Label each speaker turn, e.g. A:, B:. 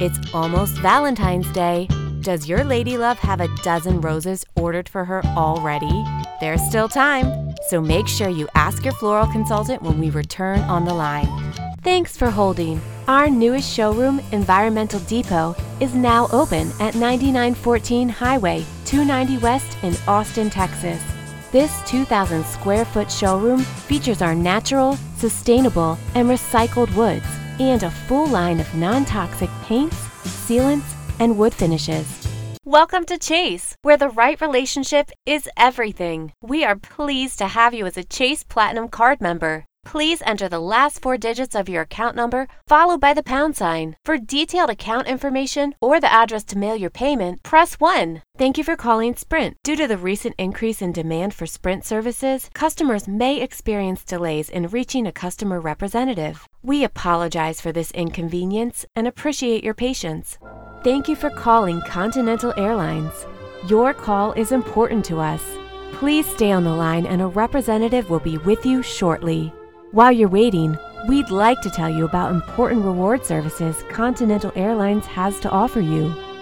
A: It's almost Valentine's Day. Does your lady love have a dozen roses ordered for her already? There's still time, so make sure you ask your floral consultant when we return on the line. Thanks for holding. Our newest showroom, Environmental Depot, is now open at 9914 Highway 290 West in Austin, Texas. This 2,000 square foot showroom features our natural, sustainable, and recycled woods and a full line of non-toxic paints, sealants, and wood finishes. Welcome to Chase, where the right relationship is everything. We are pleased to have you as a Chase Platinum Card member. Please enter the last 4 digits of your account number, followed by the pound sign. For detailed account information or the address to mail your payment, press 1. Thank you for calling Sprint. Due to the recent increase in demand for Sprint services, customers may experience delays in reaching a customer representative. We apologize for this inconvenience and appreciate your patience. Thank you for calling Continental Airlines. Your call is important to us. Please stay on the line and a representative will be with you shortly. While you're waiting, we'd like to tell you about important reward services Continental Airlines has to offer you.